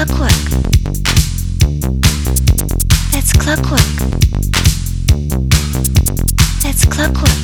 clockwork. That's clockwork. That's clockwork.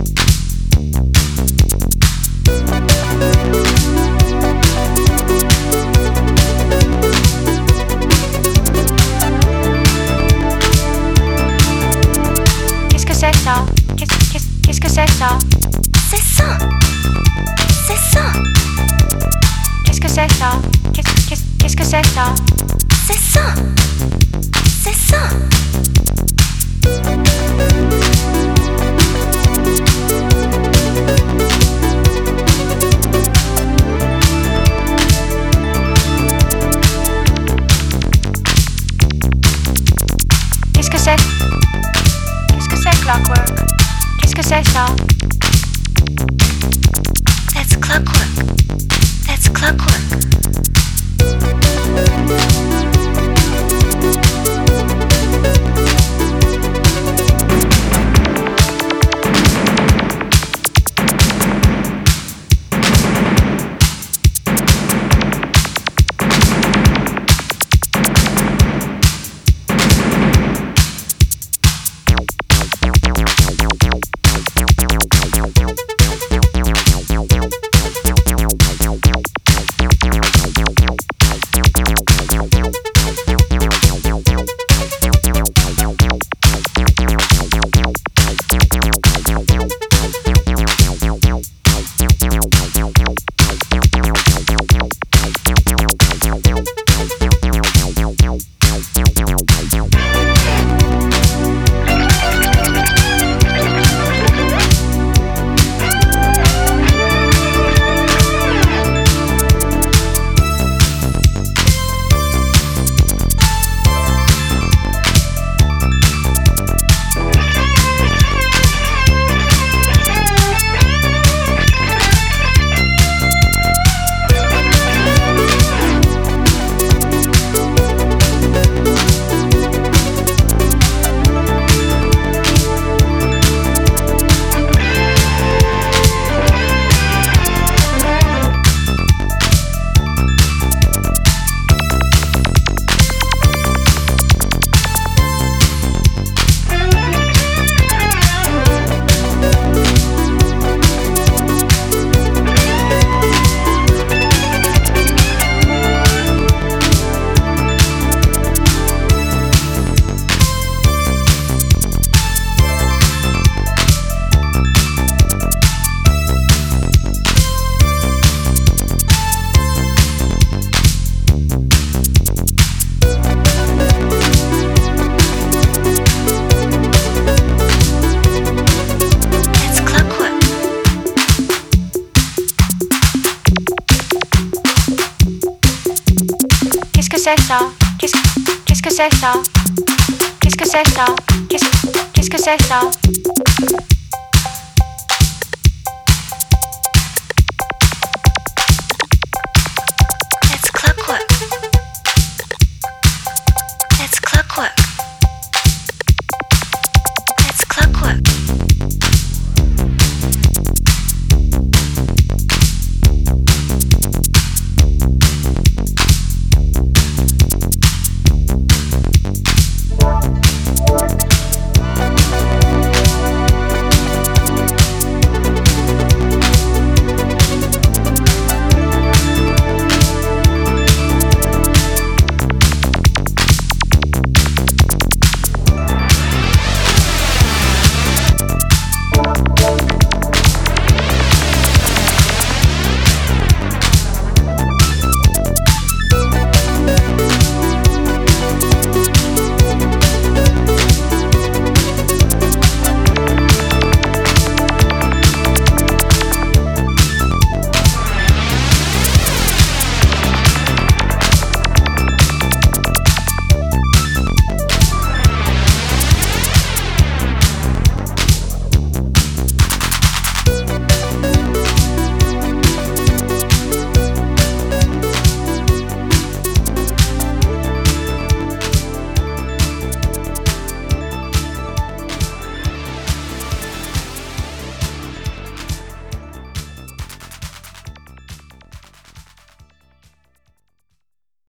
Qu'est-ce que c'est ça? Qu'est-ce que c'est ça? C'est ça. C'est ça. Qu'est-ce que c'est ça? Qu'est-ce que c'est ça? C'est ça. C'est ça. Qu'est-ce que c'est? Qu'est-ce que c'est clockwork? Qu'est-ce que c'est ça? That's clockwork. That's clockwork. Qu'est-ce que c'est ça? Qu'est-ce que c'est ça? Qu'est-ce que c'est ça? Qu'est-ce que c'est ça?